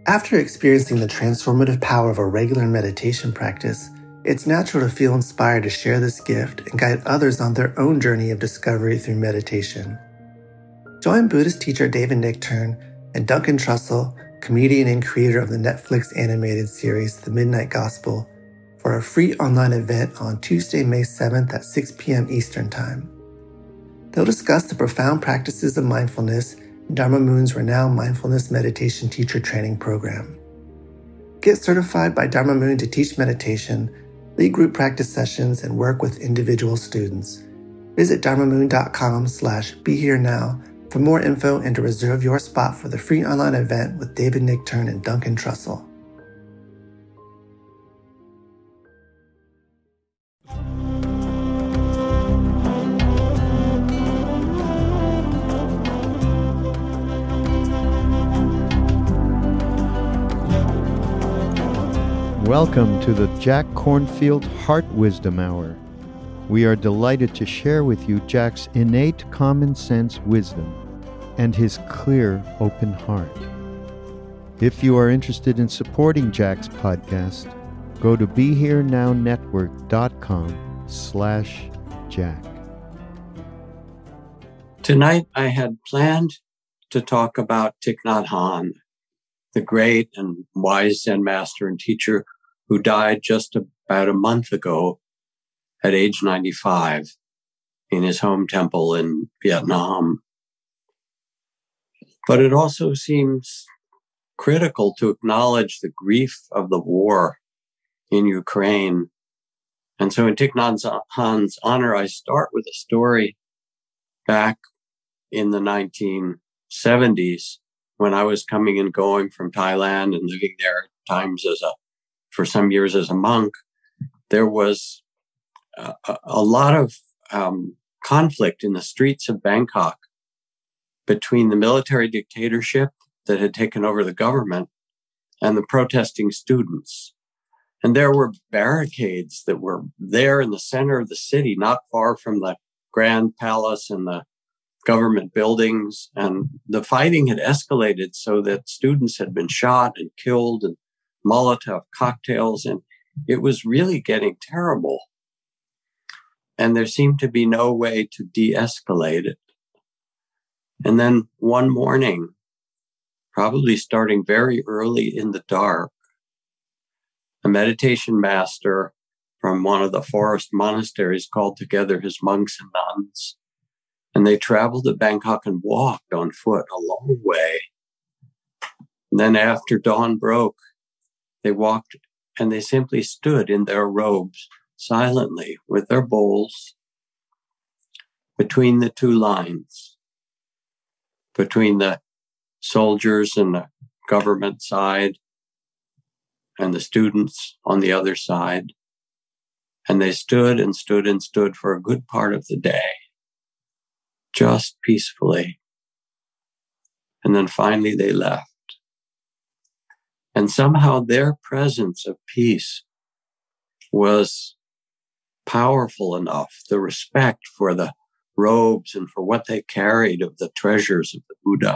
After experiencing the transformative power of a regular meditation practice, it's natural to feel inspired to share this gift and guide others on their own journey of discovery through meditation. Join Buddhist teacher David Nichtern and Duncan Trussell, comedian and creator of the Netflix animated series The Midnight Gospel, for a free online event on Tuesday, May 7th at 6 p.m. Eastern Time. They'll discuss the profound practices of mindfulness in Dharma Moon's renowned mindfulness meditation teacher training program. Get certified by Dharma Moon to teach meditation, lead group practice sessions, and work with individual students. Visit dharmamoon.com/beherenow for more info and to reserve your spot for the free online event with David Nichtern and Duncan Trussell. Welcome to the Jack Kornfield Heart Wisdom Hour. We are delighted to share with you Jack's innate common sense wisdom and his clear, open heart. If you are interested in supporting Jack's podcast, go to BeHereNowNetwork.com/Jack. Tonight I had planned to talk about Thich Nhat Hanh, the great and wise Zen master and teacher who died just about a month ago at age 95 in his home temple in Vietnam. But it also seems critical to acknowledge the grief of the war in Ukraine. And so in Thich Nhat Hanh's honor, I start with a story back in the 1970s when I was coming and going from Thailand and living there at times for some years as a monk. There was a lot of conflict in the streets of Bangkok between the military dictatorship that had taken over the government and the protesting students. And there were barricades that were there in the center of the city, not far from the Grand Palace and the government buildings. And the fighting had escalated so that students had been shot and killed and Molotov cocktails, and it was really getting terrible. And there seemed to be no way to de-escalate it. And then one morning, probably starting very early in the dark, a meditation master from one of the forest monasteries called together his monks and nuns, and they traveled to Bangkok and walked on foot a long way. And then after dawn broke, they walked and they simply stood in their robes silently with their bowls between the two lines, between the soldiers and the government side and the students on the other side. And they stood and stood and stood for a good part of the day, just peacefully. And then finally they left. And somehow their presence of peace was powerful enough, the respect for the robes and for what they carried of the treasures of the Buddha,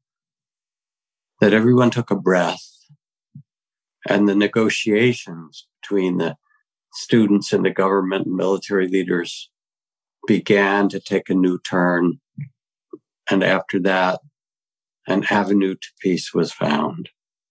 that everyone took a breath, and the negotiations between the students and the government and military leaders began to take a new turn. And after that, an avenue to peace was found.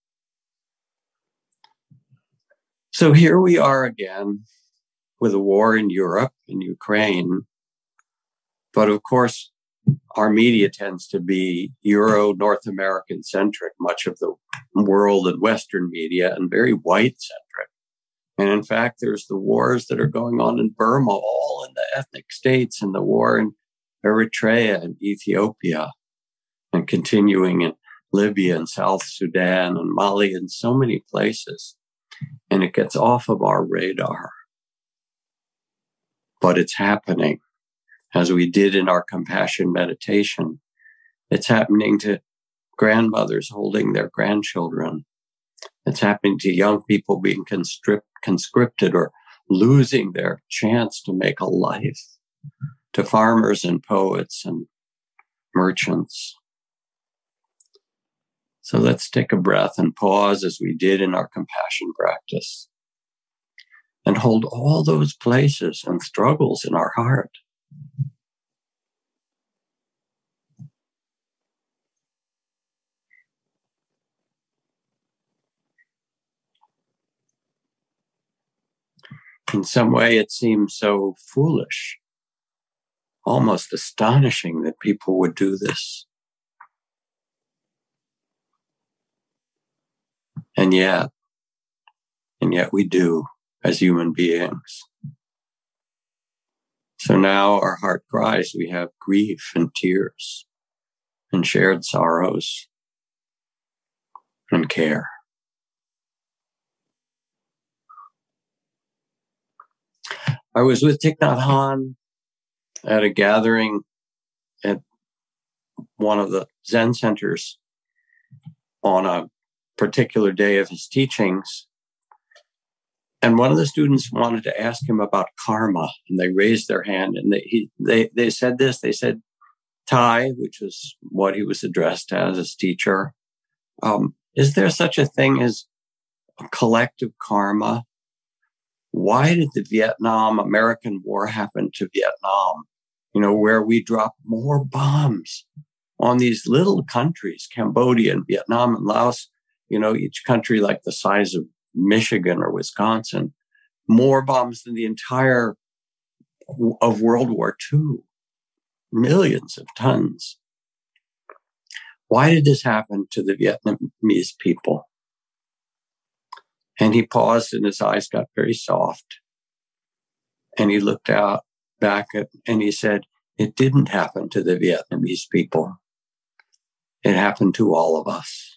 So here we are again with a war in Europe, in Ukraine. But of course, our media tends to be Euro-North American centric, much of the world and Western media, and very white centric. And in fact, there's the wars that are going on in Burma, all in the ethnic states, and the war in Eritrea and Ethiopia, and continuing in Libya and South Sudan and Mali and so many places. And it gets off of our radar. But it's happening, as we did in our compassion meditation. It's happening to grandmothers holding their grandchildren. It's happening to young people being conscripted or losing their chance to make a life, to farmers and poets and merchants. So let's take a breath and pause as we did in our compassion practice and hold all those places and struggles in our heart. In some way, it seems so foolish, almost astonishing that people would do this. And yet we do as human beings. So now our heart cries, we have grief and tears and shared sorrows and care. I was with Thich Nhat Hanh at a gathering at one of the Zen centers on a particular day of his teachings. And one of the students wanted to ask him about karma, and they raised their hand and they said this. They said, Thai, which was what he was addressed as teacher, is there such a thing as a collective karma? Why did the Vietnam-American War happen to Vietnam? Where we dropped more bombs on these little countries, Cambodia and Vietnam and Laos, each country like the size of Michigan or Wisconsin, more bombs than the entire of World War II, millions of tons. Why did this happen to the Vietnamese people? And he paused and his eyes got very soft. And he looked out back and he said, it didn't happen to the Vietnamese people. It happened to all of us.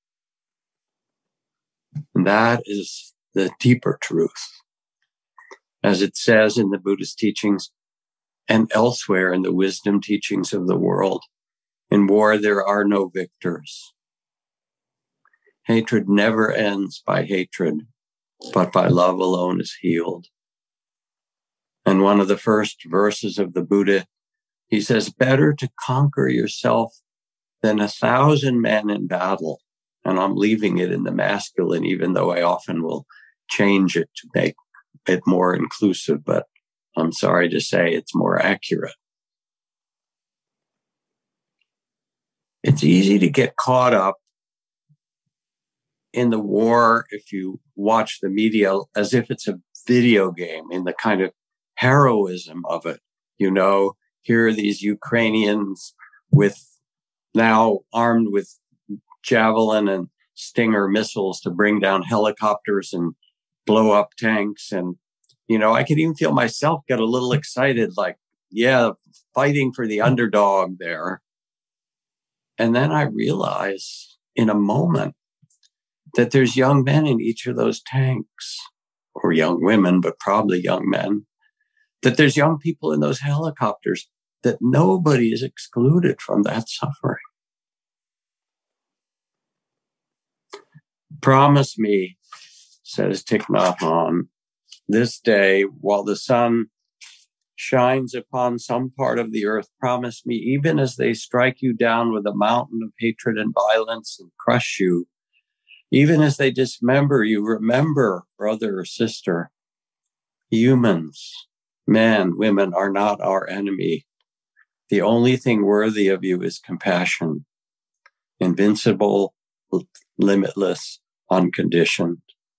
And that is the deeper truth. As it says in the Buddhist teachings and elsewhere in the wisdom teachings of the world, in war there are no victors. Hatred never ends by hatred, but by love alone is healed. And one of the first verses of the Buddha, he says, better to conquer yourself than 1,000 men in battle. And I'm leaving it in the masculine, even though I often will change it to make it more inclusive, but I'm sorry to say it's more accurate. It's easy to get caught up in the war if you watch the media as if it's a video game, in the kind of heroism of it. Here are these Ukrainians now armed with Javelin and Stinger missiles to bring down helicopters and blow up tanks. And, I could even feel myself get a little excited, like, yeah, fighting for the underdog there. And then I realize in a moment that there's young men in each of those tanks, or young women, but probably young men, that there's young people in those helicopters, that nobody is excluded from that suffering. Promise me, says Thich Nhat Hanh, this day, while the sun shines upon some part of the earth, promise me, even as they strike you down with a mountain of hatred and violence and crush you, even as they dismember you, remember, brother or sister, humans, men, women are not our enemy. The only thing worthy of you is compassion, invincible, limitless, unconditioned.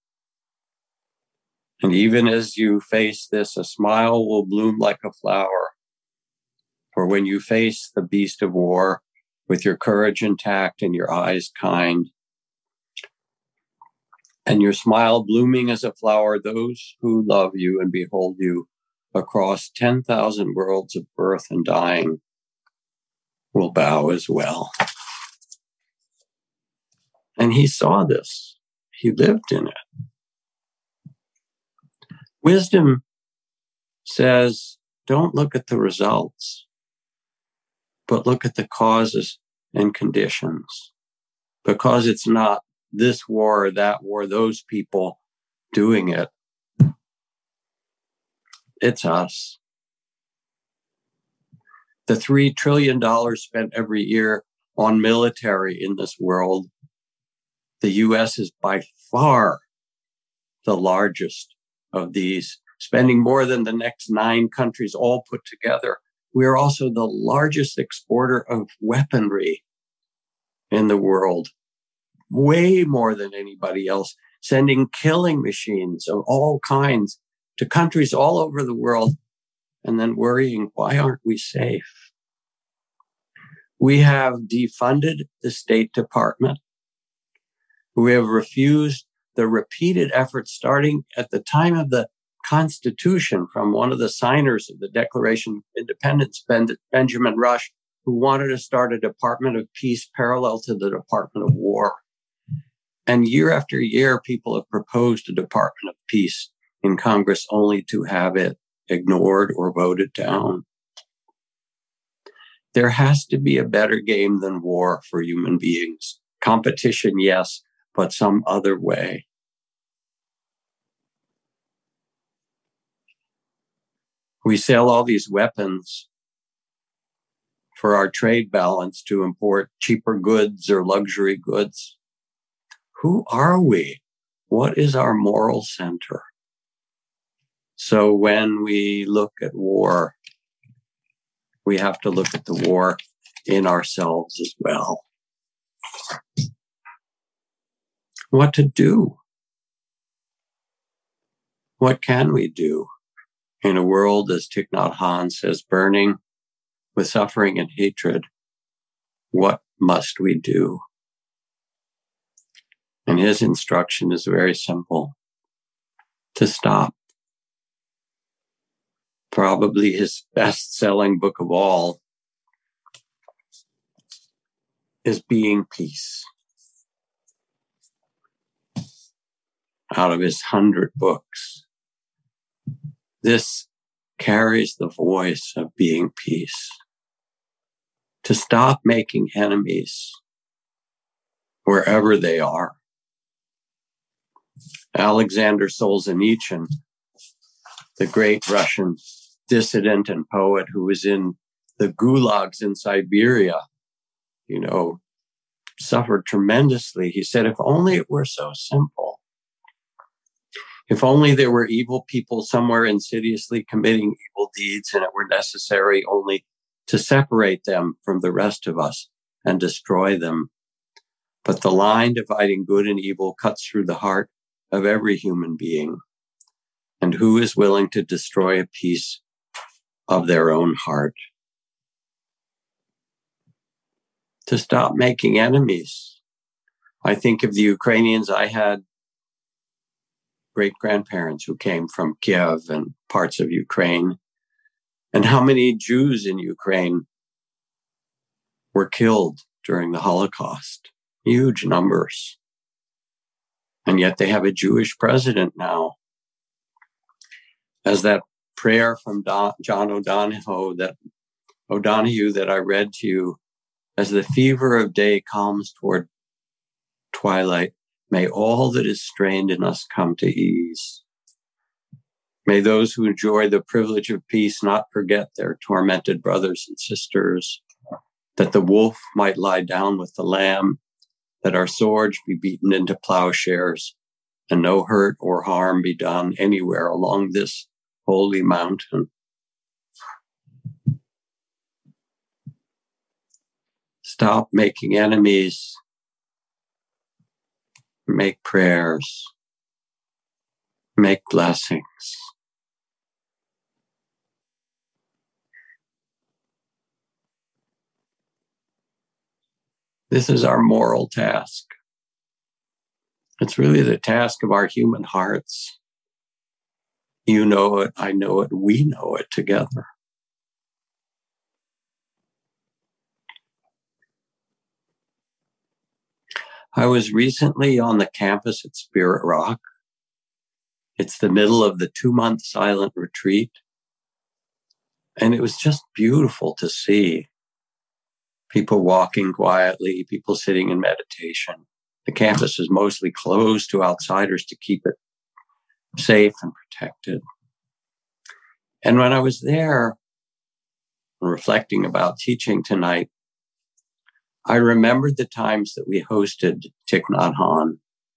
And even as you face this, a smile will bloom like a flower. For when you face the beast of war with your courage intact and your eyes kind, and your smile blooming as a flower, those who love you and behold you across 10,000 worlds of birth and dying will bow as well. And he saw this. He lived in it. Wisdom says, don't look at the results, but look at the causes and conditions. Because it's not this war or that war, those people doing it. It's us. The $3 trillion spent every year on military in this world The U.S. is by far the largest of these, spending more than the next 9 countries all put together. We are also the largest exporter of weaponry in the world, way more than anybody else, sending killing machines of all kinds to countries all over the world, and then worrying, why aren't we safe? We have defunded the State Department. We have refused the repeated efforts starting at the time of the Constitution from one of the signers of the Declaration of Independence, Benjamin Rush, who wanted to start a Department of Peace parallel to the Department of War. And year after year, people have proposed a Department of Peace in Congress only to have it ignored or voted down. There has to be a better game than war for human beings. Competition, yes, but some other way. We sell all these weapons for our trade balance to import cheaper goods or luxury goods. Who are we? What is our moral center? So when we look at war, we have to look at the war in ourselves as well. What to do? What can we do in a world, as Thich Nhat Hanh says, burning with suffering and hatred? What must we do? And his instruction is very simple: to stop. Probably his best-selling book of all is Being Peace. Out of his 100 books, this carries the voice of being peace. To stop making enemies wherever they are. Alexander Solzhenitsyn, the great Russian dissident and poet who was in the gulags in Siberia, suffered tremendously. He said, if only it were so simple. If only there were evil people somewhere insidiously committing evil deeds and it were necessary only to separate them from the rest of us and destroy them. But the line dividing good and evil cuts through the heart of every human being. And who is willing to destroy a piece of their own heart? To stop making enemies. I think of the Ukrainians. I had great-grandparents who came from Kiev and parts of Ukraine. And how many Jews in Ukraine were killed during the Holocaust? Huge numbers. And yet they have a Jewish president now. As that prayer from John O'Donohue that I read to you, as the fever of day calms toward twilight, may all that is strained in us come to ease. May those who enjoy the privilege of peace not forget their tormented brothers and sisters, that the wolf might lie down with the lamb, that our swords be beaten into plowshares, and no hurt or harm be done anywhere along this holy mountain. Stop making enemies. Make prayers. Make blessings. This is our moral task. It's really the task of our human hearts. You know it, I know it, we know it together. I was recently on the campus at Spirit Rock. It's the middle of the 2-month silent retreat. And it was just beautiful to see people walking quietly, people sitting in meditation. The campus is mostly closed to outsiders to keep it safe and protected. And when I was there, reflecting about teaching tonight, I remembered the times that we hosted Thich Nhat Hanh.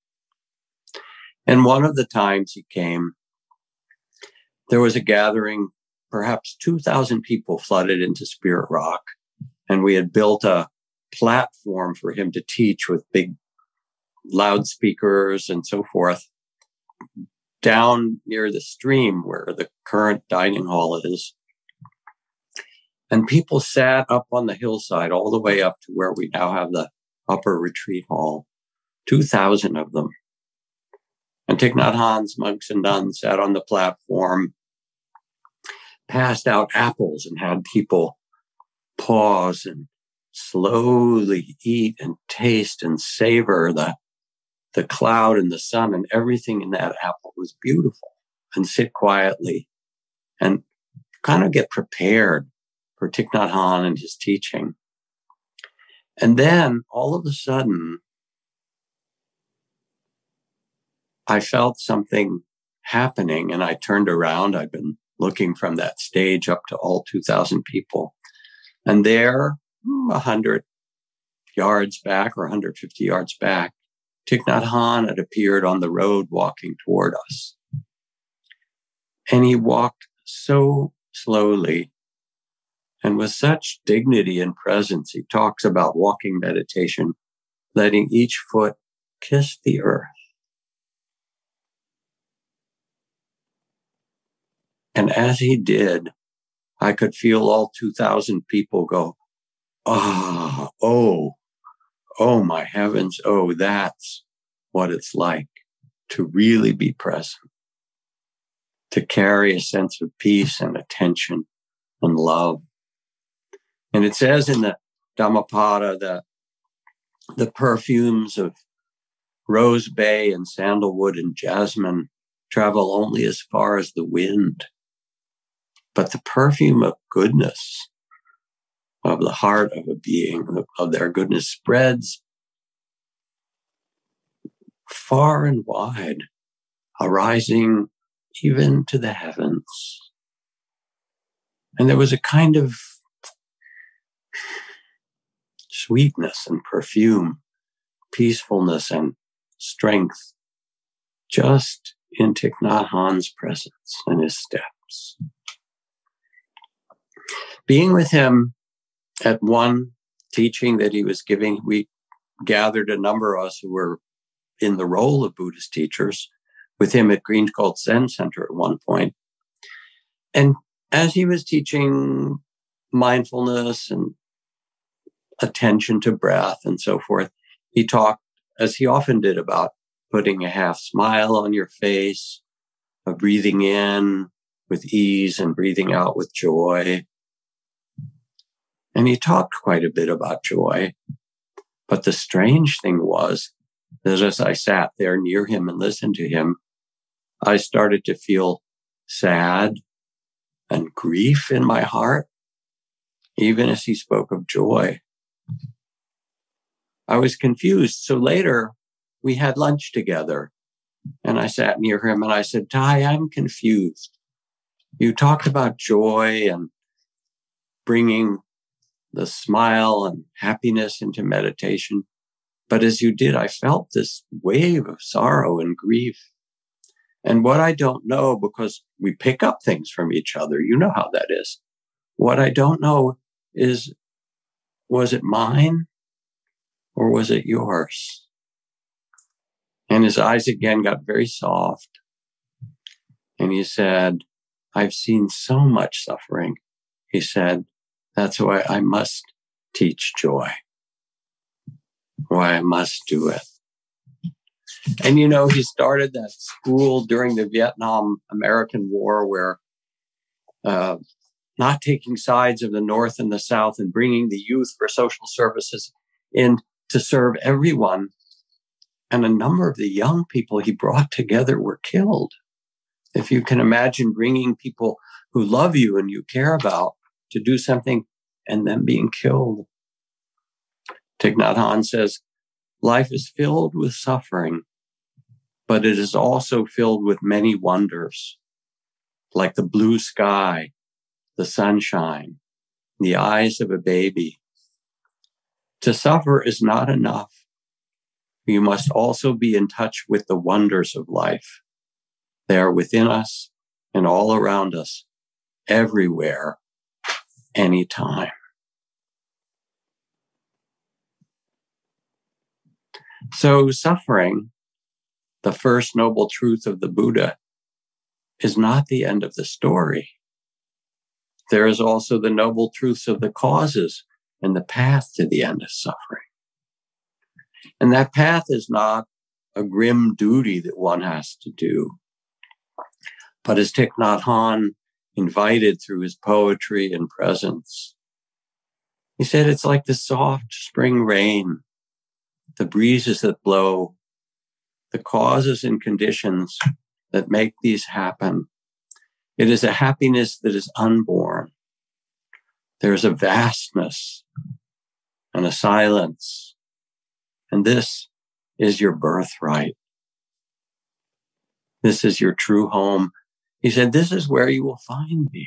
And one of the times he came, there was a gathering, perhaps 2,000 people flooded into Spirit Rock. And we had built a platform for him to teach with big loudspeakers and so forth down near the stream where the current dining hall is. And people sat up on the hillside all the way up to where we now have the upper retreat hall, 2,000 of them. And Thich Nhat Hanh's monks and nuns sat on the platform, passed out apples and had people pause and slowly eat and taste and savor the cloud and the sun, and everything in that apple was beautiful, and sit quietly and kind of get prepared for Thich Nhat Hanh and his teaching. And then all of a sudden, I felt something happening, and I turned around. I'd been looking from that stage up to all 2,000 people. And there, 100 yards back or 150 yards back, Thich Nhat Hanh had appeared on the road walking toward us. And he walked so slowly and with such dignity and presence. He talks about walking meditation, letting each foot kiss the earth. And as he did, I could feel all 2,000 people go, oh, my heavens. Oh, that's what it's like to really be present, to carry a sense of peace and attention and love. And it says in the Dhammapada that the perfumes of rose bay and sandalwood and jasmine travel only as far as the wind. But the perfume of goodness, of the heart of a being, of their goodness, spreads far and wide, arising even to the heavens. And there was a kind of sweetness and perfume, peacefulness and strength, just in Thich Nhat Hanh's presence and his steps. Being with him at one teaching that he was giving, we gathered a number of us who were in the role of Buddhist teachers with him at Green Cult Zen Center at one point. And as he was teaching mindfulness and attention to breath and so forth, he talked, as he often did, about putting a half smile on your face, of breathing in with ease and breathing out with joy. And he talked quite a bit about joy. But the strange thing was that as I sat there near him and listened to him, I started to feel sad and grief in my heart, even as he spoke of joy. I was confused. So later we had lunch together and I sat near him and I said, Thai, I'm confused. You talked about joy and bringing the smile and happiness into meditation. But as you did, I felt this wave of sorrow and grief. And what I don't know, because we pick up things from each other, you know how that is. What I don't know is, was it mine or was it yours? And his eyes again got very soft. And he said, I've seen so much suffering. He said, that's why I must teach joy. Why I must do it. And you know, he started that school during the Vietnam-American War where not taking sides of the North and the South and bringing the youth for social services in to serve everyone. And a number of the young people he brought together were killed. If you can imagine bringing people who love you and you care about to do something and them being killed. Thich Nhat Hanh says, life is filled with suffering, but it is also filled with many wonders, like the blue sky, the sunshine, the eyes of a baby. To suffer is not enough. You must also be in touch with the wonders of life. They are within us and all around us, everywhere, anytime. So suffering, the first noble truth of the Buddha, is not the end of the story. There is also the noble truths of the causes and the path to the end of suffering. And that path is not a grim duty that one has to do, but as Thich Nhat Hanh invited through his poetry and presence, he said it's like the soft spring rain, the breezes that blow, the causes and conditions that make these happen. It is a happiness that is unborn. There's a vastness and a silence. And this is your birthright. This is your true home. He said, this is where you will find me.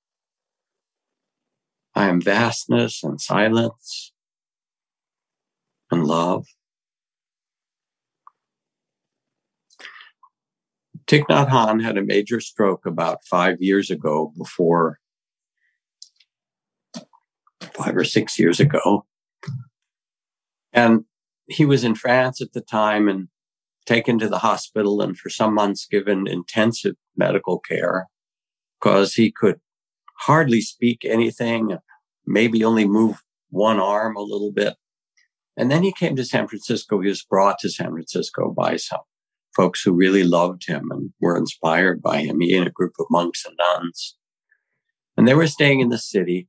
I am vastness and silence and love. Thich Nhat Hanh had a major stroke about 5 years ago, 5 or 6 years ago. And he was in France at the time and taken to the hospital and for some months given intensive medical care because he could hardly speak anything, maybe only move one arm a little bit. And then he came to San Francisco. He was brought to San Francisco by some folks who really loved him and were inspired by him. He and a group of monks and nuns. And they were staying in the city.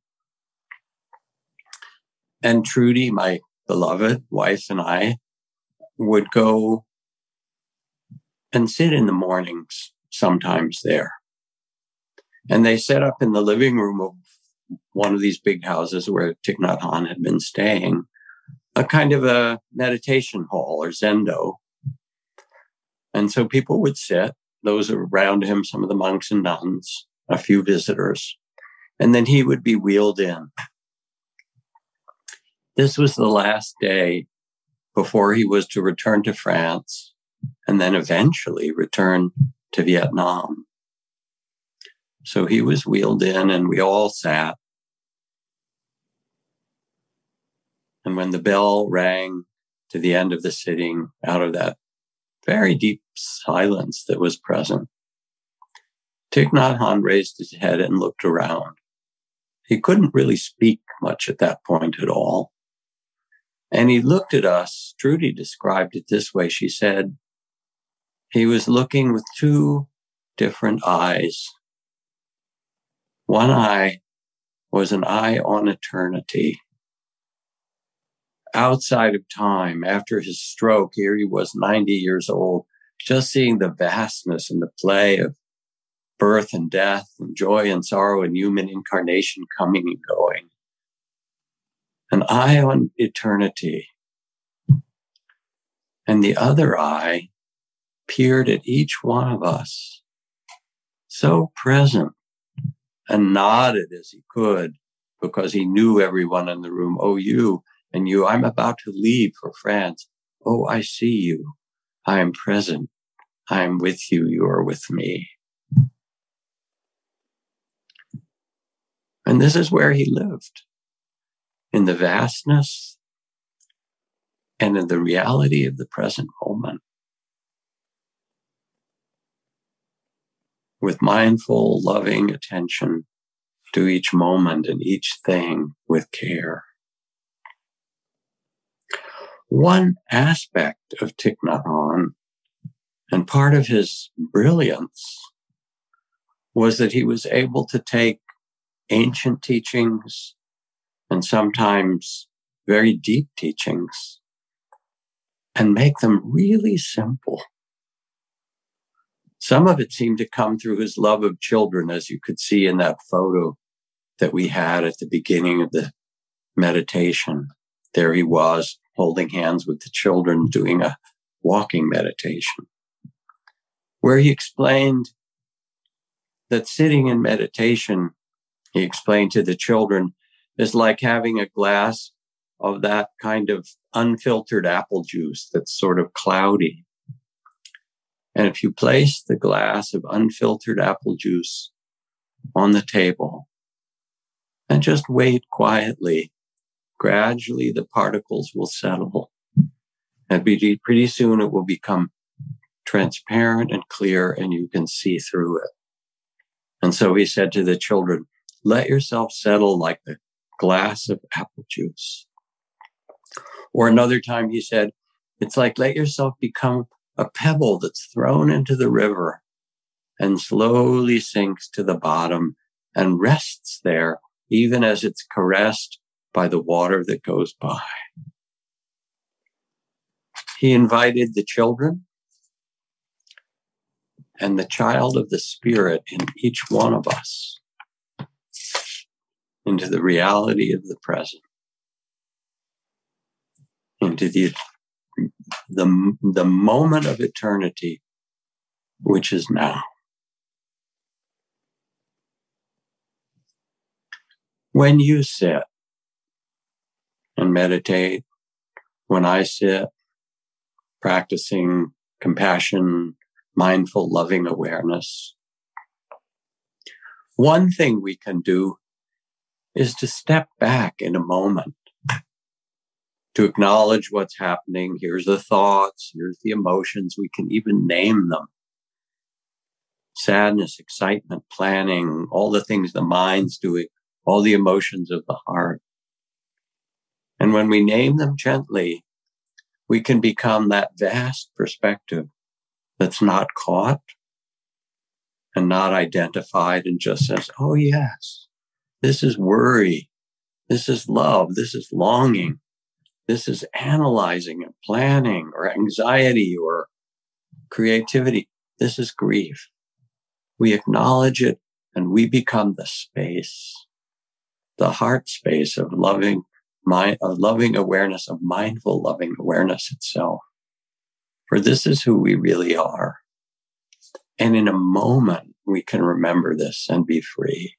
And Trudy, my beloved wife, and I would go and sit in the mornings sometimes there. And they set up in the living room of one of these big houses where Thich Nhat Hanh had been staying, a kind of a meditation hall or zendo. And so people would sit, those around him, some of the monks and nuns, a few visitors, and then he would be wheeled in. This was the last day before he was to return to France and then eventually return to Vietnam. So he was wheeled in and we all sat. And when the bell rang to the end of the sitting, out of that very deep silence that was present, Thich Nhat Hanh raised his head and looked around. He couldn't really speak much at that point at all. And he looked at us. Trudy described it this way. She said, he was looking with two different eyes. One eye was an eye on eternity. Outside of time, after his stroke, here he was 90 years old, just seeing the vastness and the play of birth and death and joy and sorrow and human incarnation coming and going. An eye on eternity. And the other eye peered at each one of us, so present, and nodded as he could because he knew everyone in the room. Oh, you and you, I'm about to leave for France. Oh, I see you. I am present. I am with you. You are with me. And this is where he lived, in the vastness and in the reality of the present moment, with mindful, loving attention to each moment and each thing with care. One aspect of Thich Nhat Hanh, and part of his brilliance, was that he was able to take ancient teachings and sometimes very deep teachings and make them really simple. Some of it seemed to come through his love of children, as you could see in that photo that we had at the beginning of the meditation. There he was, holding hands with the children, doing a walking meditation, where he explained that sitting in meditation, he explained to the children, is like having a glass of that kind of unfiltered apple juice that's sort of cloudy. And if you place the glass of unfiltered apple juice on the table and just wait quietly, gradually the particles will settle. And pretty soon it will become transparent and clear, and you can see through it. And so he said to the children, let yourself settle like the glass of apple juice. Or another time he said, it's like let yourself become a pebble that's thrown into the river and slowly sinks to the bottom and rests there, even as it's caressed by the water that goes by. He invited the children and the child of the Spirit in each one of us into the reality of the present, into the moment of eternity, which is now. When you sit and meditate, when I sit practicing compassion, mindful, loving awareness, one thing we can do is to step back in a moment, to acknowledge what's happening. Here's the thoughts, here's the emotions. We can even name them. Sadness, excitement, planning, all the things the mind's doing, all the emotions of the heart. And when we name them gently, we can become that vast perspective that's not caught and not identified and just says, oh yes, this is worry. This is love. This is longing. This is analyzing and planning or anxiety or creativity. This is grief. We acknowledge it and we become the space, the heart space of loving awareness, of mindful loving awareness itself. For this is who we really are. And in a moment, we can remember this and be free.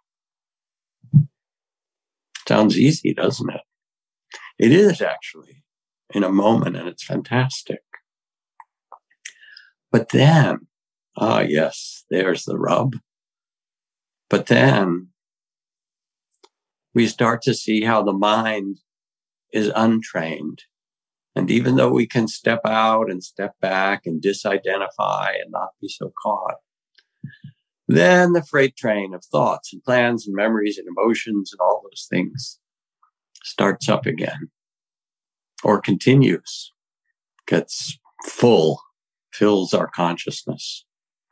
Sounds easy, doesn't it? It is actually in a moment, and it's fantastic. But then, yes, there's the rub. But then we start to see how the mind is untrained. And even though we can step out and step back and disidentify and not be so caught, then the freight train of thoughts and plans and memories and emotions and all those things starts up again or continues, gets full, fills our consciousness.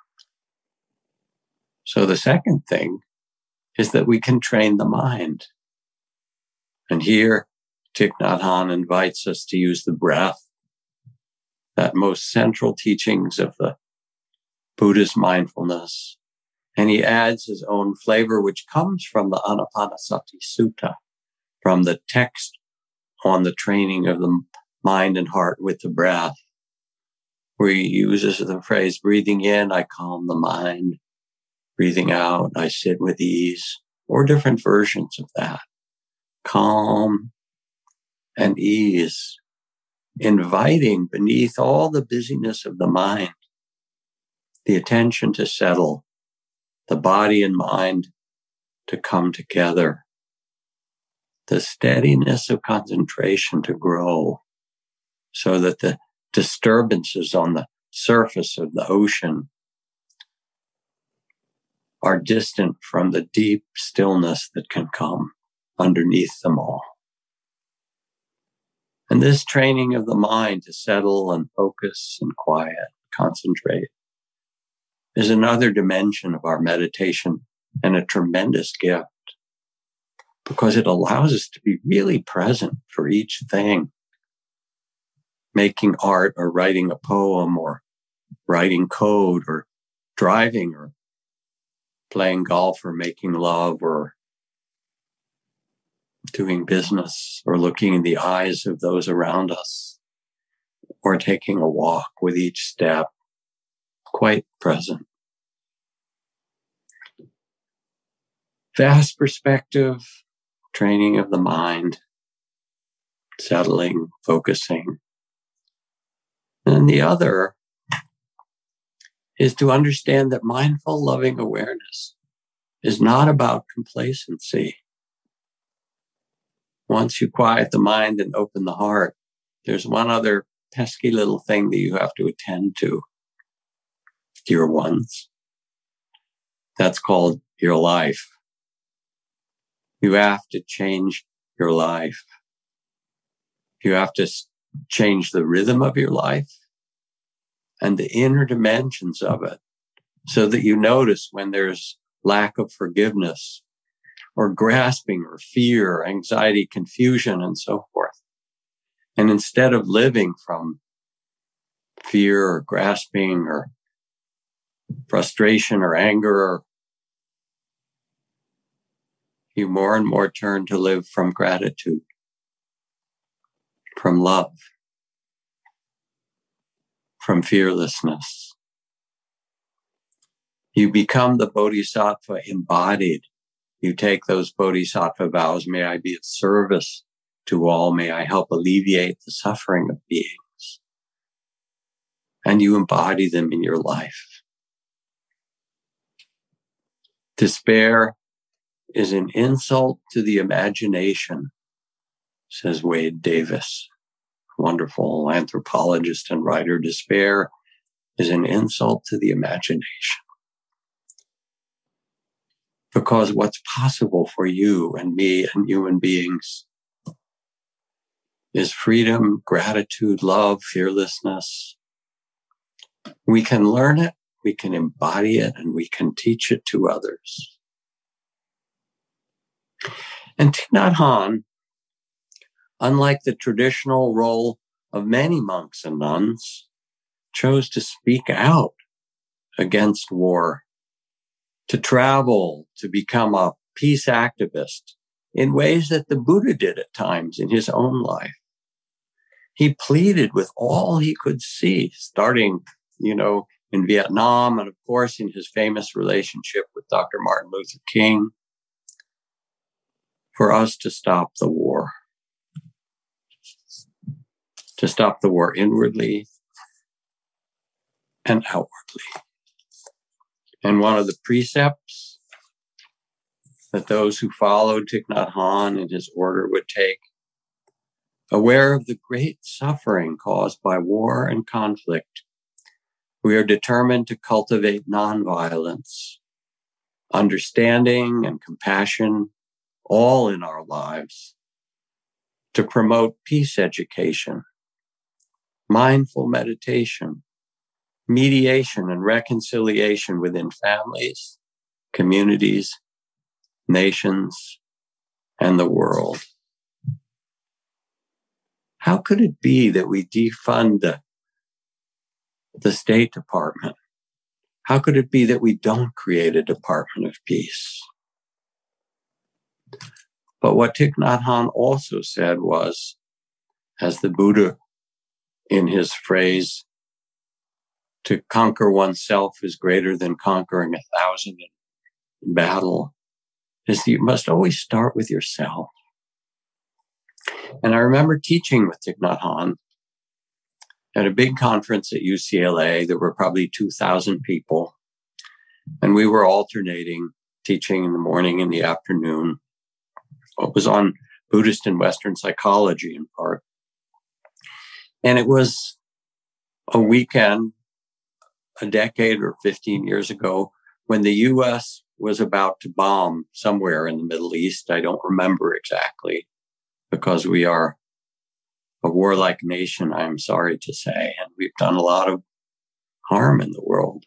So the second thing is that we can train the mind. And here, Thich Nhat Hanh invites us to use the breath, that most central teachings of the Buddha's mindfulness. And he adds his own flavor, which comes from the Anapanasati Sutta, from the text on the training of the mind and heart with the breath, where he uses the phrase, breathing in, I calm the mind. Breathing out, I sit with ease, or different versions of that. Calm and ease, inviting beneath all the busyness of the mind, the attention to settle, the body and mind to come together, the steadiness of concentration to grow, so that the disturbances on the surface of the ocean are distant from the deep stillness that can come underneath them all. And this training of the mind to settle and focus and quiet, concentrate, is another dimension of our meditation and a tremendous gift, because it allows us to be really present for each thing. Making art or writing a poem or writing code or driving or playing golf or making love or doing business or looking in the eyes of those around us or taking a walk with each step, quite present. Vast perspective, training of the mind, settling, focusing. And the other is to understand that mindful, loving awareness is not about complacency. Once you quiet the mind and open the heart, there's one other pesky little thing that you have to attend to, dear ones. That's called your life. You have to change your life. You have to change the rhythm of your life and the inner dimensions of it so that you notice when there's lack of forgiveness or grasping or fear, anxiety, confusion, and so forth. And instead of living from fear or grasping or frustration or anger, you more and more turn to live from gratitude, from love, from fearlessness. You become the bodhisattva embodied. You take those bodhisattva vows. May I be of service to all. May I help alleviate the suffering of beings. And you embody them in your life. Despair is an insult to the imagination, says Wade Davis, wonderful anthropologist and writer. Despair is an insult to the imagination. Because what's possible for you and me and human beings is freedom, gratitude, love, fearlessness. We can learn it, we can embody it, and we can teach it to others. And Thich Nhat Hanh, unlike the traditional role of many monks and nuns, chose to speak out against war, to travel, to become a peace activist in ways that the Buddha did at times in his own life. He pleaded with all he could see, starting, in Vietnam, and of course in his famous relationship with Dr. Martin Luther King, for us to stop the war. To stop the war inwardly and outwardly. And one of the precepts that those who followed Thich Nhat Hanh and his order would take, aware of the great suffering caused by war and conflict, we are determined to cultivate nonviolence, understanding and compassion, all in our lives, to promote peace education, mindful meditation, mediation and reconciliation within families, communities, nations, and the world. How could it be that we defund the State Department? How could it be that we don't create a Department of Peace? But what Thich Nhat Hanh also said was, as the Buddha in his phrase, to conquer oneself is greater than conquering 1,000 in battle, is that you must always start with yourself. And I remember teaching with Thich Nhat Hanh at a big conference at UCLA. There were probably 2,000 people, and we were alternating teaching in the morning and the afternoon. It was on Buddhist and Western psychology in part. And it was a weekend, a decade or 15 years ago, when the U.S. was about to bomb somewhere in the Middle East. I don't remember exactly, because we are a warlike nation, I'm sorry to say, and we've done a lot of harm in the world.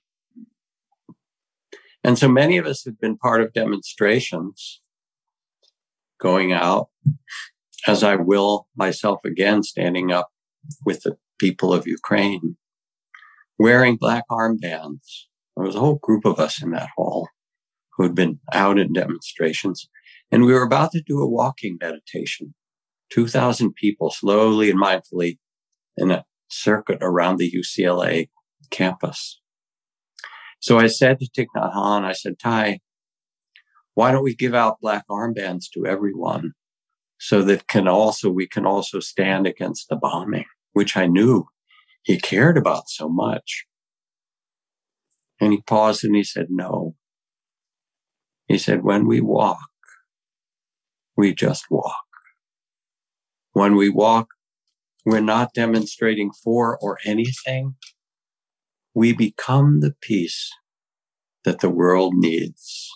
And so many of us have been part of demonstrations, going out, as I will myself again, standing up with the people of Ukraine, wearing black armbands. There was a whole group of us in that hall who had been out in demonstrations. And we were about to do a walking meditation. 2,000 people slowly and mindfully in a circuit around the UCLA campus. So I said to Thich Nhat Hanh, I said, Thai, why don't we give out black armbands to everyone so that we can also stand against the bombing, which I knew he cared about so much. And he paused and he said, no. He said, when we walk, we just walk. When we walk, we're not demonstrating for or anything. We become the peace that the world needs.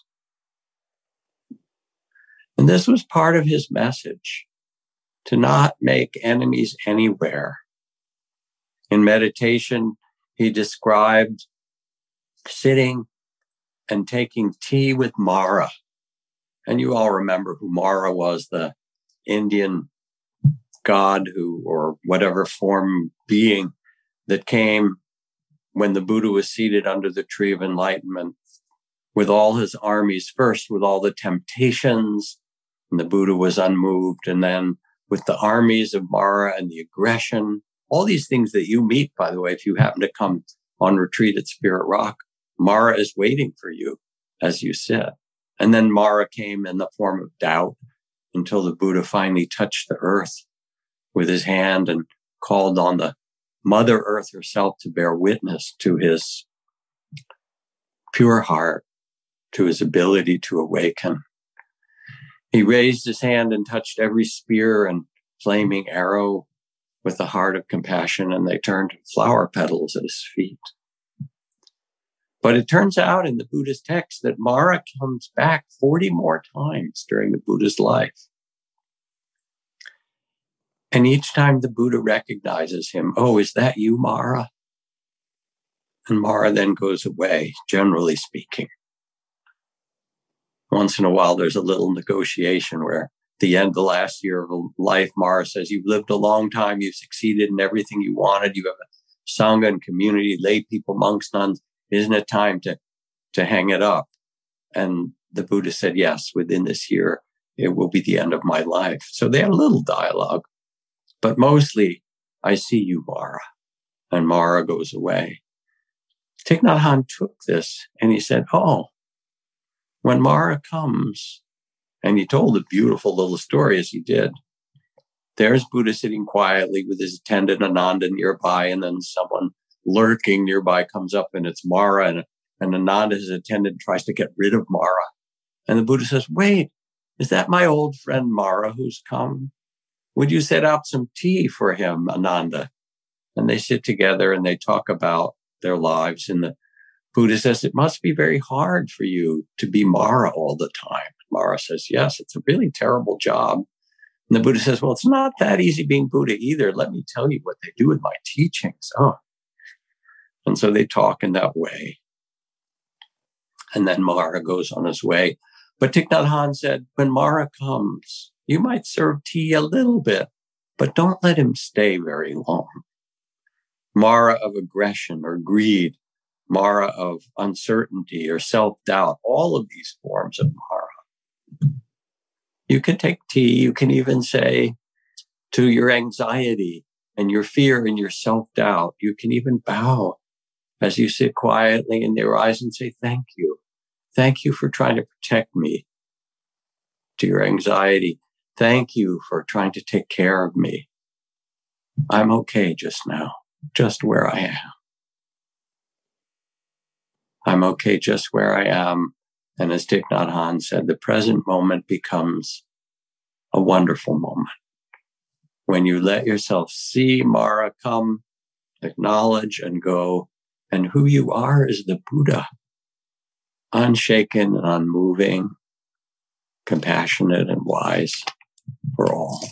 And this was part of his message, to not make enemies anywhere. In meditation, he described sitting and taking tea with Mara. And you all remember who Mara was, the Indian god or whatever form being that came when the Buddha was seated under the tree of enlightenment with all his armies, first with all the temptations, and the Buddha was unmoved, and then with the armies of Mara and the aggression, all these things that you meet, by the way, if you happen to come on retreat at Spirit Rock, Mara is waiting for you as you sit. And then Mara came in the form of doubt until the Buddha finally touched the earth with his hand and called on the Mother Earth herself to bear witness to his pure heart, to his ability to awaken. He raised his hand and touched every spear and flaming arrow with the heart of compassion, and they turned to flower petals at his feet. But it turns out in the Buddhist text that Mara comes back 40 more times during the Buddha's life. And each time the Buddha recognizes him, oh, is that you, Mara? And Mara then goes away, generally speaking. Once in a while, there's a little negotiation where at the end of the last year of life, Mara says, you've lived a long time, you've succeeded in everything you wanted, you have a sangha and community, lay people, monks, nuns. Isn't it time to hang it up? And the Buddha said, yes, within this year, it will be the end of my life. So they had a little dialogue, but mostly, I see you, Mara. And Mara goes away. Thich Nhat Hanh took this and he said, oh, when Mara comes, and he told a beautiful little story as he did, there's Buddha sitting quietly with his attendant Ananda nearby, and then someone lurking nearby comes up and it's Mara, and Ananda, his attendant, tries to get rid of Mara. And the Buddha says, wait, is that my old friend Mara who's come? Would you set out some tea for him, Ananda? And they sit together and they talk about their lives. And the Buddha says, it must be very hard for you to be Mara all the time. Mara says, yes, it's a really terrible job. And the Buddha says, well, it's not that easy being Buddha either. Let me tell you what they do with my teachings. Oh. And so they talk in that way. And then Mara goes on his way. But Thich Nhat Hanh said, when Mara comes, you might serve tea a little bit, but don't let him stay very long. Mara of aggression or greed, Mara of uncertainty or self-doubt, all of these forms of Mara. You can take tea. You can even say to your anxiety and your fear and your self-doubt, you can even bow as you sit quietly in their eyes and say, thank you. Thank you for trying to protect me. To your anxiety, thank you for trying to take care of me. I'm okay just now, just where I am. I'm okay just where I am. And as Thich Nhat Hanh said, the present moment becomes a wonderful moment. When you let yourself see Mara come, acknowledge and go, and who you are is the Buddha, unshaken and unmoving, compassionate and wise for all.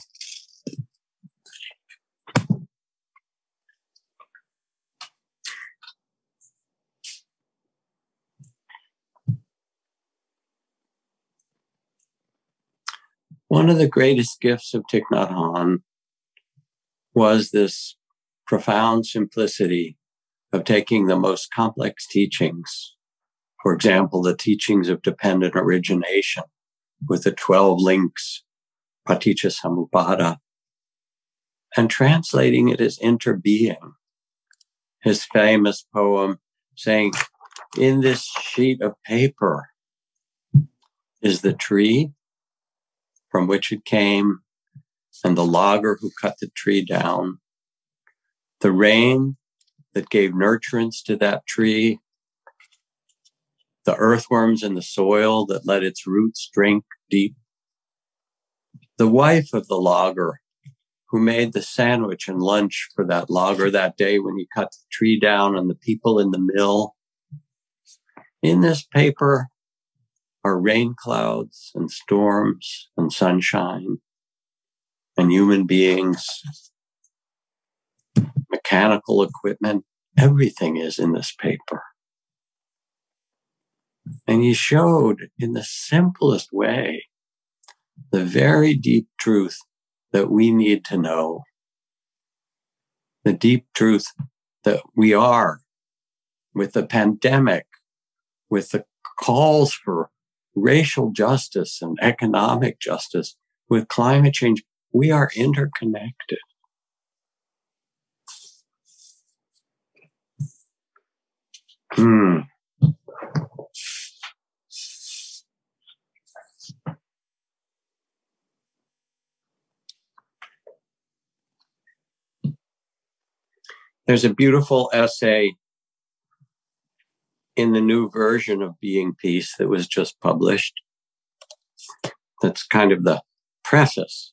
One of the greatest gifts of Thich Nhat Hanh was this profound simplicity of taking the most complex teachings, for example, the teachings of dependent origination with the 12 links, Paticca Samuppada, and translating it as interbeing. His famous poem saying, in this sheet of paper is the tree from which it came, and the logger who cut the tree down, the rain that gave nurturance to that tree, the earthworms in the soil that let its roots drink deep, the wife of the logger who made the sandwich and lunch for that logger that day when he cut the tree down, and the people in the mill. In this paper are rain clouds and storms and sunshine and human beings, mechanical equipment. Everything is in this paper. And he showed in the simplest way the very deep truth that we need to know. The deep truth that we are, with the pandemic, with the calls for racial justice and economic justice, with climate change, we are interconnected. There's a beautiful essay in the new version of Being Peace that was just published. That's kind of the preface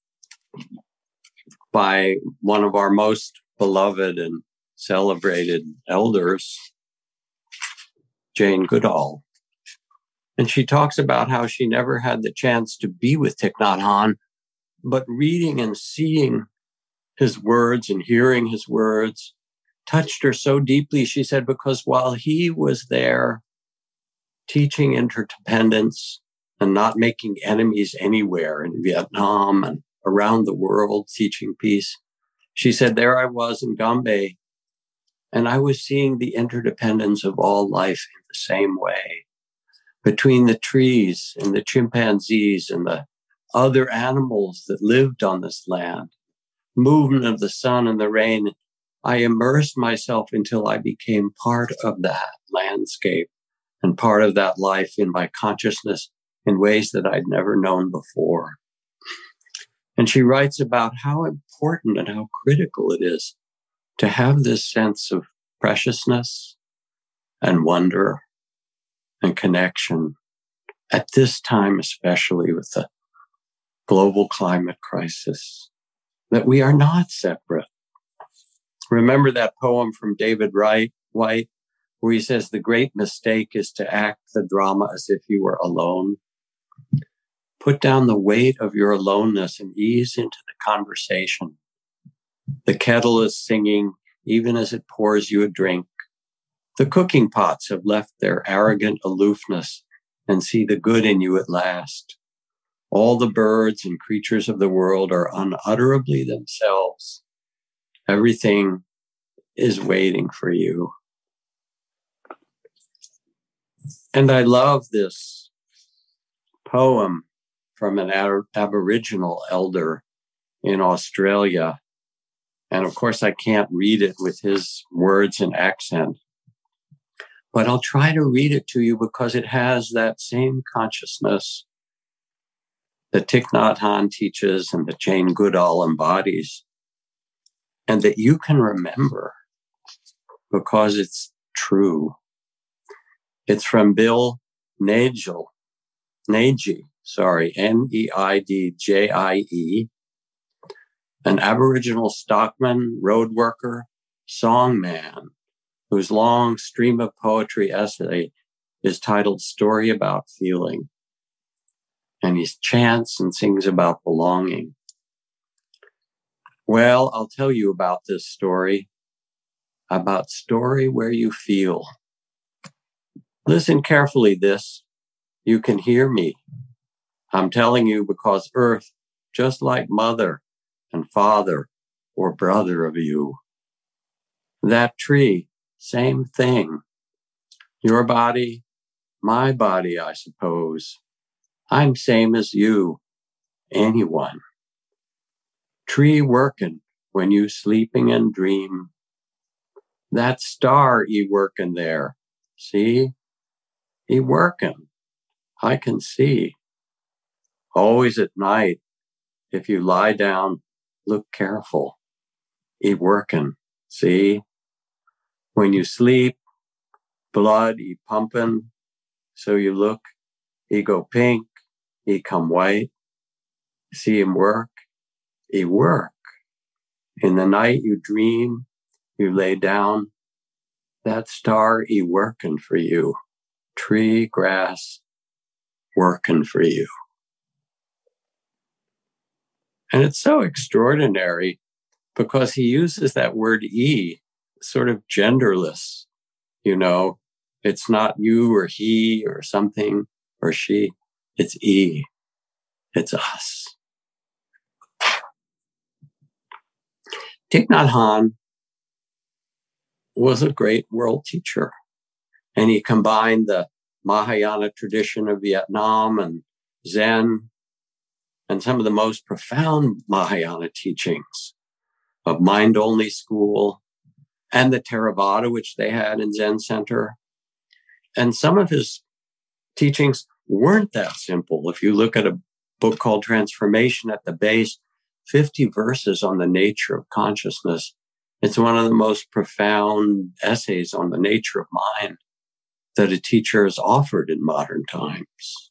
by one of our most beloved and celebrated elders, Jane Goodall. And she talks about how she never had the chance to be with Thich Nhat Hanh, but reading and seeing his words and hearing his words touched her so deeply. She said, because while he was there teaching interdependence and not making enemies anywhere in Vietnam and around the world teaching peace, she said, there I was in Gombe, and I was seeing the interdependence of all life in the same way, between the trees and the chimpanzees and the other animals that lived on this land, movement of the sun and the rain. I immersed myself until I became part of that landscape and part of that life in my consciousness in ways that I'd never known before. And she writes about how important and how critical it is to have this sense of preciousness and wonder and connection at this time, especially with the global climate crisis, that we are not separate. Remember that poem from David White, where he says, the great mistake is to act the drama as if you were alone. Put down the weight of your aloneness and ease into the conversation. The kettle is singing even as it pours you a drink. The cooking pots have left their arrogant aloofness and see the good in you at last. All the birds and creatures of the world are unutterably themselves. Everything is waiting for you. And I love this poem from an Aboriginal elder in Australia. And of course, I can't read it with his words and accent, but I'll try to read it to you because it has that same consciousness that Thich Nhat Hanh teaches and that Jane Goodall embodies, and that you can remember because it's true. It's from Bill Neidjie, Neidjie, an Aboriginal stockman, road worker, songman, whose long stream of poetry essay is titled Story About Feeling. And he chants and sings about belonging. Well, I'll tell you about this story, about story where you feel. Listen carefully, this. You can hear me. I'm telling you because Earth, just like mother and father or brother of you. That tree, same thing. Your body, my body, I suppose. I'm same as you, anyone. Tree working when you sleeping and dream. That star he working there, see? He working, I can see. Always at night, If you lie down, look careful. He working. See? When you sleep, blood, he pumping. So you look, he go pink, he come white. See him work? He work. In the night you dream, you lay down. That star, he working for you. Tree, grass, working for you. And it's so extraordinary because he uses that word E, sort of genderless. It's not you or he or something or she. It's E. It's us. Thich Nhat Hanh was a great world teacher. And he combined the Mahayana tradition of Vietnam and Zen and some of the most profound Mahayana teachings of mind-only school and the Theravada, which they had in Zen Center. And some of his teachings weren't that simple. If you look at a book called Transformation at the base, 50 verses on the nature of consciousness. It's one of the most profound essays on the nature of mind that a teacher has offered in modern times.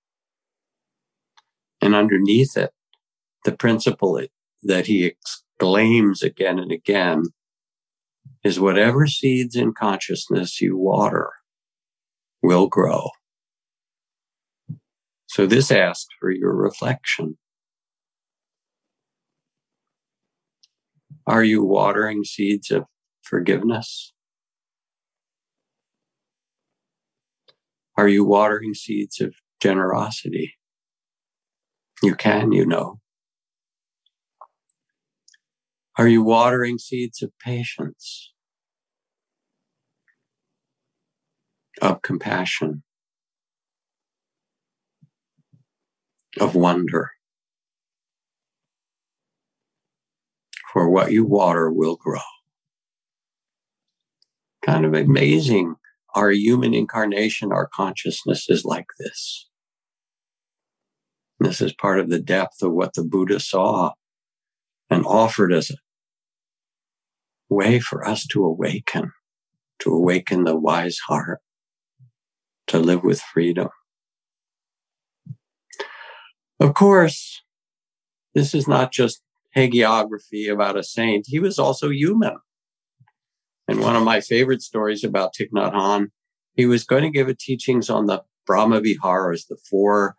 And underneath it, the principle that he exclaims again and again is whatever seeds in consciousness you water will grow. So this asks for your reflection. Are you watering seeds of forgiveness? Are you watering seeds of generosity? You can, Are you watering seeds of patience, of compassion, of wonder? For what you water will grow. Kind of amazing. Our human incarnation, our consciousness is like this. This is part of the depth of what the Buddha saw and offered as a way for us to awaken the wise heart, to live with freedom. Of course, this is not just hagiography about a saint. He was also human. And one of my favorite stories about Thich Nhat Hanh, he was going to give a teachings on the Brahma Viharas, the 4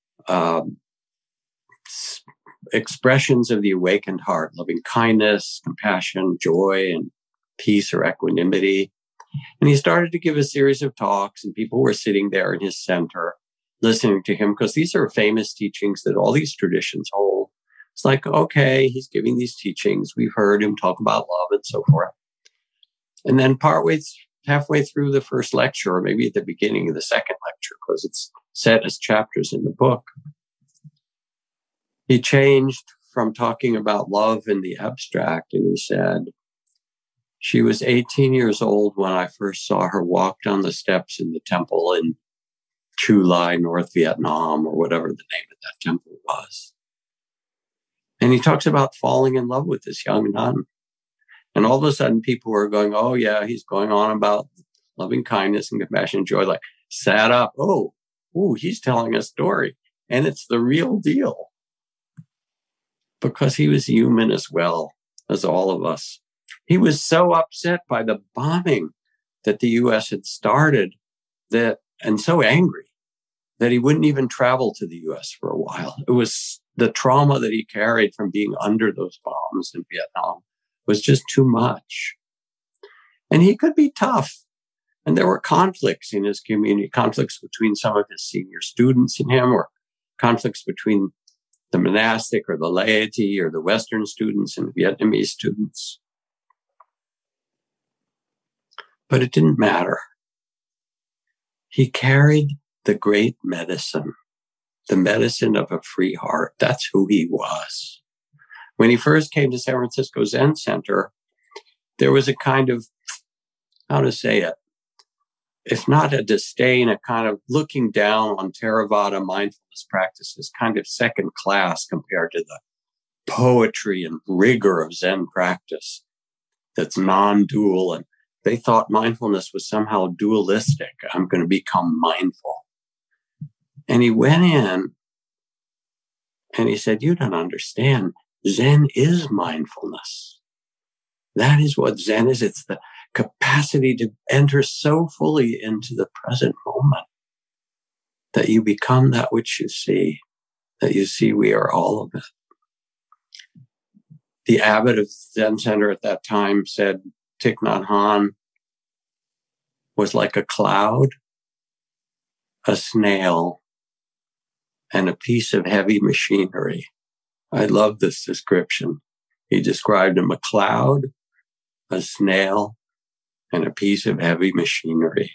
expressions of the awakened heart: loving kindness, compassion, joy, and peace or equanimity. And he started to give a series of talks, and people were sitting there in his center listening to him, because these are famous teachings that all these traditions hold. It's like, okay, he's giving these teachings. We've heard him talk about love and so forth. And then halfway through the first lecture, or maybe at the beginning of the second lecture, because it's set as chapters in the book, he changed from talking about love in the abstract, and he said, she was 18 years old when I first saw her walk down the steps in the temple in Chu Lai, North Vietnam, or whatever the name of that temple was. And he talks about falling in love with this young nun. And all of a sudden, people were going, oh, yeah, he's going on about loving kindness and compassion and joy, like, sat up. Oh, he's telling a story. And it's the real deal. Because he was human as well as all of us. He was so upset by the bombing that the U.S. had started and so angry that he wouldn't even travel to the U.S. for a while. It was the trauma that he carried from being under those bombs in Vietnam was just too much. And he could be tough. And there were conflicts in his community, conflicts between some of his senior students and him, or conflicts between the monastic or the laity or the Western students and Vietnamese students. But it didn't matter. He carried the great medicine, the medicine of a free heart. That's who he was. When he first came to San Francisco Zen Center, there was a kind of, how to say it, if not a disdain, a kind of looking down on Theravada mindfulness practices, kind of second class compared to the poetry and rigor of Zen practice that's non-dual. And they thought mindfulness was somehow dualistic. I'm going to become mindful. And he went in and he said, you don't understand. Zen is mindfulness. That is what Zen is. It's the capacity to enter so fully into the present moment that you become that which you see, that you see we are all of it. The abbot of Zen Center at that time said Thich Nhat Hanh was like a cloud, a snail, and a piece of heavy machinery. I love this description. He described him a cloud, a snail, and a piece of heavy machinery.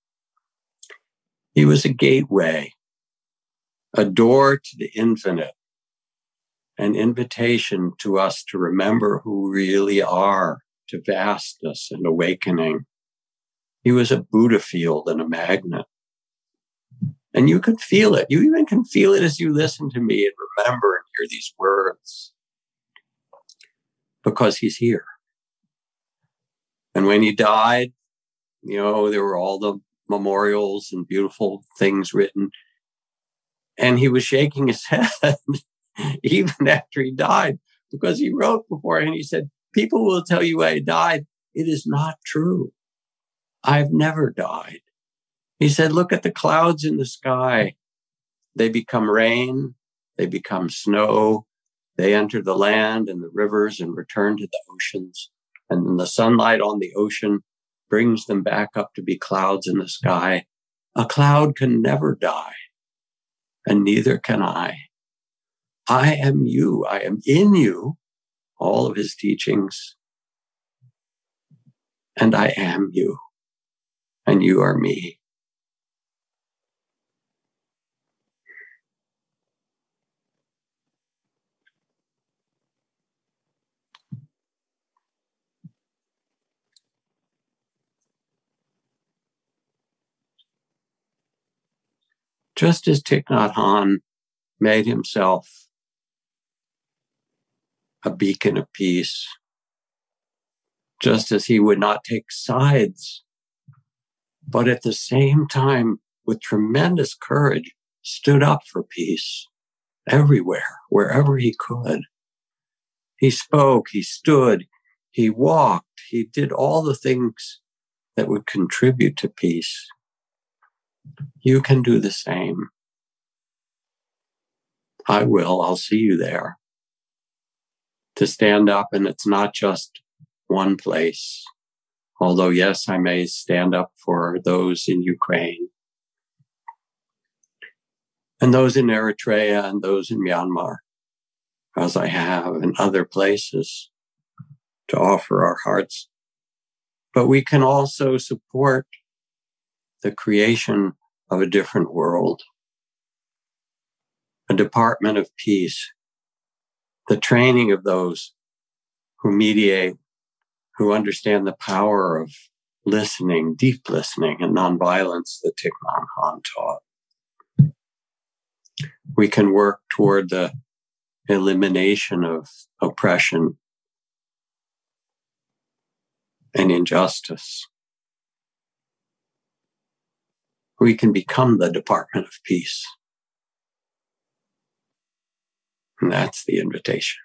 He was a gateway, a door to the infinite, an invitation to us to remember who we really are, to vastness and awakening. He was a Buddha field and a magnet. And you could feel it. You even can feel it as you listen to me and remember and hear these words. Because he's here. And when he died, there were all the memorials and beautiful things written. And he was shaking his head even after he died, because he wrote before and he said, people will tell you I died. It is not true. I've never died. He said, look at the clouds in the sky. They become rain. They become snow. They enter the land and the rivers and return to the oceans. And then the sunlight on the ocean brings them back up to be clouds in the sky. A cloud can never die, and neither can I. I am you. I am in you, all of his teachings. And I am you, and you are me. Just as Thich Nhat Hanh made himself a beacon of peace, just as he would not take sides, but at the same time, with tremendous courage, stood up for peace everywhere, wherever he could. He spoke, he stood, he walked, he did all the things that would contribute to peace. You can do the same. I will. I'll see you there. To stand up, and it's not just one place. Although, yes, I may stand up for those in Ukraine and those in Eritrea and those in Myanmar, as I have in other places, to offer our hearts. But we can also support the creation of a different world, a department of peace, the training of those who mediate, who understand the power of listening, deep listening, and nonviolence that Thich Nhat Hanh taught. We can work toward the elimination of oppression and injustice. We can become the Department of Peace. And that's the invitation.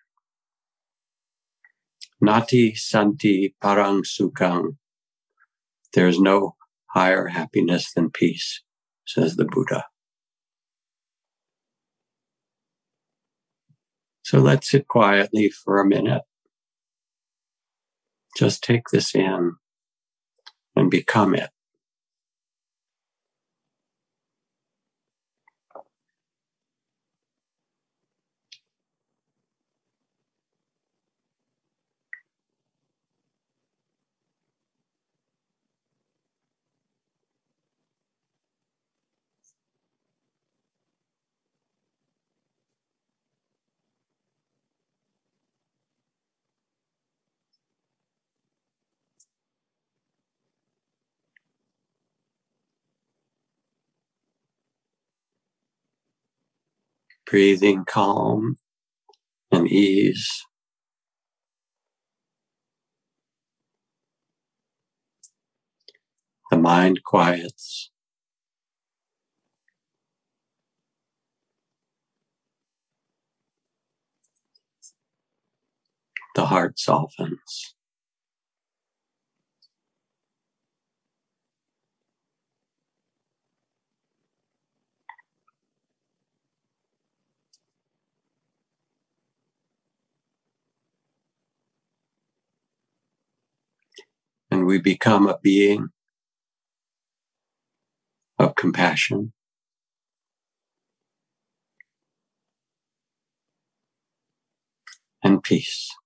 Nati santi parang sukhang. There's no higher happiness than peace, says the Buddha. So let's sit quietly for a minute. Just take this in and become it. breathing calm and ease. The mind quiets. The heart softens. And we become a being of compassion and peace.